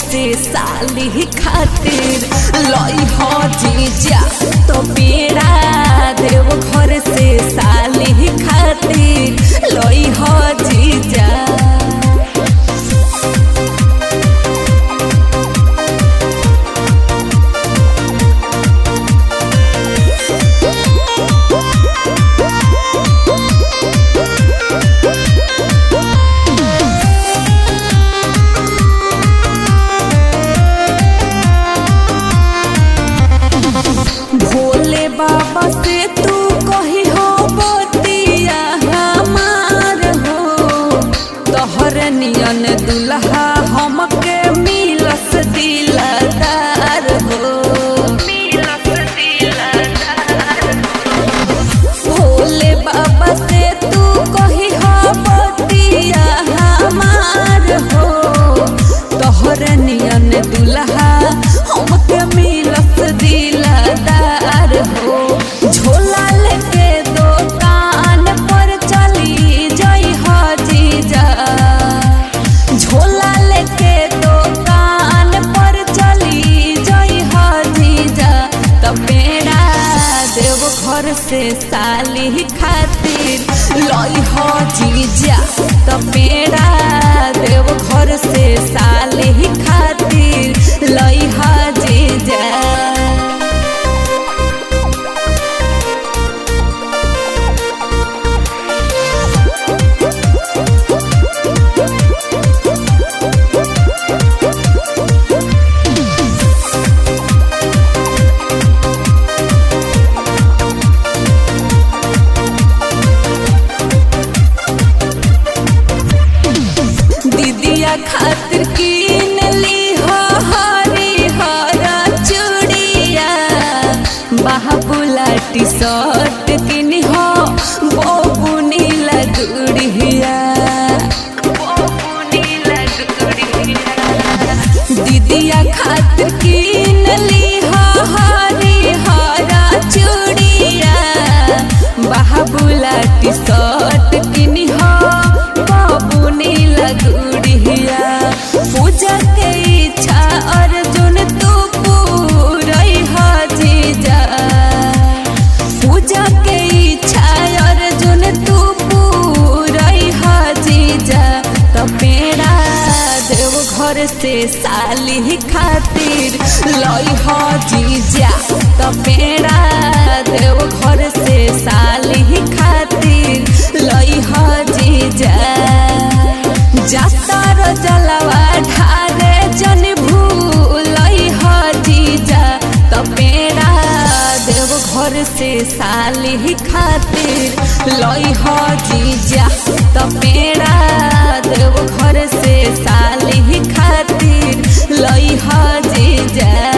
से साली खातिर लई हो जीजा तो पेड़ा देव घर से साली खातिर लई हो जीजा। भोले बाबा से तू कही हो बतिया हमार हो तोहर नियन दुल्हा हमके मिलस दिलदार हो। भोले बाबा से तू कही हो बतिया हमार हो तोहर नियन दुल्हा हमके मिलस दिलदार हो। झोला लेके दुकान पर चली जई हो जीजा झोला लेके दुकान पर चली जई हो जीजा तो पेड़ा देव घर से साली खातिर लई हो जीजा तो पेड़ा देव घर से साली खातिर लई हो जीजा। दीदिया खातिर कीन ली हो हरी हरा चूड़िया बाबूला टी शर्ट किनी हो बबुनी लगुड़िया। दीदिया खातिर कीन ली हो हरी हरा चूड़िया बाबूला टी शर्ट किनी हो बबुनी लगुड़िया। पूजा के इच्छा अर्जुन तू पूरई हो जीजा पूजा के इच्छा अर्जुन तू पूरई हो जीजा तो पेड़ा देव घर से साली खातिर लई हो जीजा तो पेड़ा देव घर से साली खातिर लई हो जीजा। जातर जलवा ढारे जन भूलई हो जीजा तो पेड़ा देव घर से साली खातिर लई हो जीजा तो पेड़ा देव घर से साली खातिर लई हो जीजा।